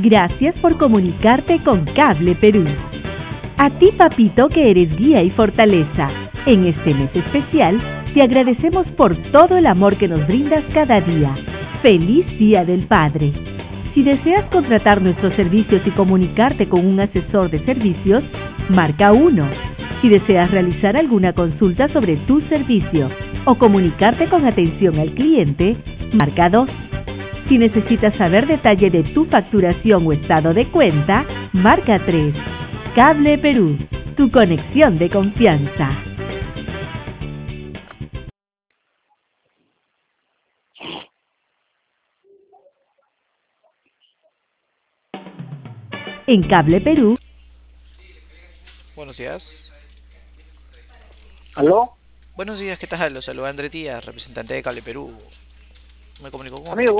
Gracias por comunicarte con Cable Perú. A ti, papito, que eres guía y fortaleza. En este mes especial, te agradecemos por todo el amor que nos brindas cada día. ¡Feliz Día del Padre! Si deseas contratar nuestros servicios y comunicarte con un asesor de servicios, marca 1. Si deseas realizar alguna consulta sobre tu servicio o comunicarte con atención al cliente, marca 2. Si necesitas saber detalle de tu facturación o estado de cuenta, marca 3. Cable Perú, tu conexión de confianza. En Cable Perú. Buenos días. ¿Aló? Buenos días, ¿qué tal? Los saluda André Díaz, representante de Cable Perú. Me comunico con usted. Amigo,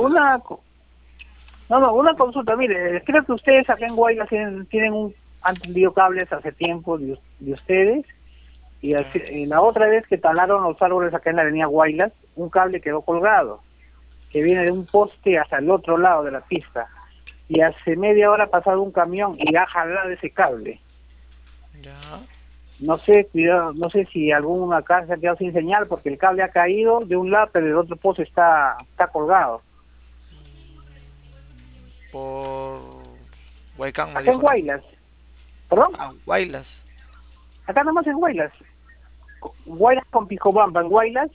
una consulta. Mire, creo que ustedes acá en Guaylas han tendido cables hace tiempo de ustedes. Y la otra vez que talaron los árboles acá en la avenida Guaylas, un cable quedó colgado, que viene de un poste hasta el otro lado de la pista. Y hace media hora ha pasado un camión y ha jalado ese cable. Ya. No sé, cuidado, no sé si alguna casa se ha quedado sin señal porque el cable ha caído de un lado, pero el otro poste está colgado. Por Huaycán me Acá en dijo, ¿no? Guaylas. ¿Perdón? Ah, Guaylas. Acá nomás en Guaylas. Guaylas con Picobamba, en Guaylas.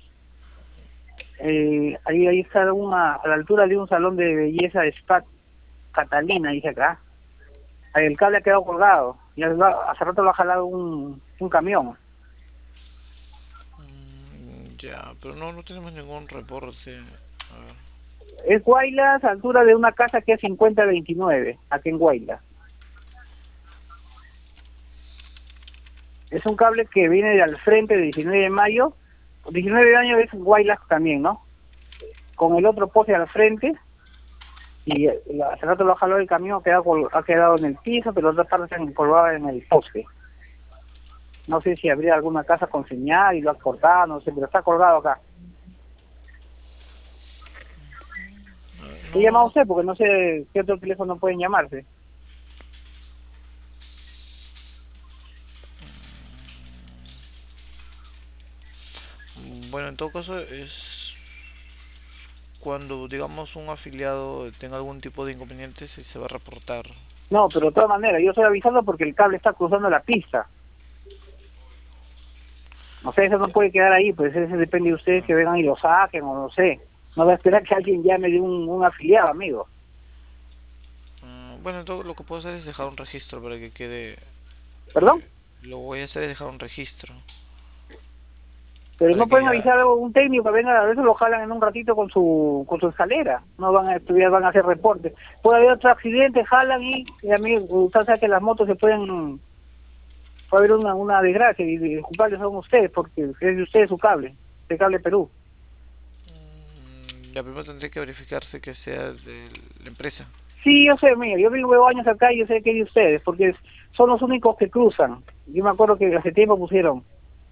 Ahí está a la altura de un salón de belleza de Spa Catalina, dice acá. Ahí el cable ha quedado colgado. Y hace rato lo ha jalado un camión. Ya, pero no tenemos ningún reporte. A ver. Es Guaylas, altura de una casa que es 5029, aquí en Guaylas. Es un cable que viene de al frente de 19 de mayo. 19 de mayo es Guaylas también, ¿no? Con el otro poste al frente. Y hace rato lo ha jalado el camión, ha quedado en el piso, pero otra parte se encolgaba en el poste. No sé si habría alguna casa con señal y lo ha cortado, no sé, pero está colgado acá. ¿Qué llama usted? Porque no sé qué otro teléfono pueden llamarse. Bueno, en todo caso es cuando, digamos, un afiliado tenga algún tipo de inconveniente, se va a reportar. No, pero de todas maneras, yo estoy avisando porque el cable está cruzando la pista. O sea, eso no puede quedar ahí, pues eso depende de ustedes que vengan y lo saquen o no sé. No va a esperar que alguien llame de un afiliado, amigo. Bueno, todo lo que puedo hacer es dejar un registro para que quede. ¿Perdón? Lo voy a hacer es dejar un registro Pero para no que pueden ya. avisar a un técnico que venga, a veces lo jalan en un ratito con su escalera. No van a estudiar, van a hacer reportes. Puede haber otro accidente, jalan y amigo, usted sabe que las motos puede haber una desgracia y los culpables son ustedes porque es de ustedes su cable, de Cable Perú. Ya primero tendré que verificarse que sea de la empresa. Sí, yo sé, mira, yo vivo años acá y yo sé que es de ustedes porque son los únicos que cruzan. Yo me acuerdo que hace tiempo pusieron.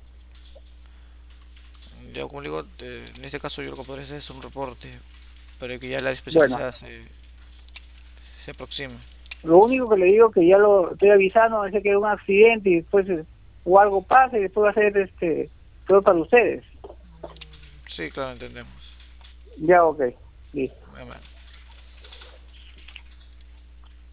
Ya como le digo, en este caso yo lo que podría hacer es un reporte para que ya la Bueno, especializada se aproxime. lo único que le digo que ya lo estoy avisando, es que hay un accidente y después o algo pasa y después va a ser todo para ustedes. Sí, claro, entendemos. Ya, ok, listo. Bueno.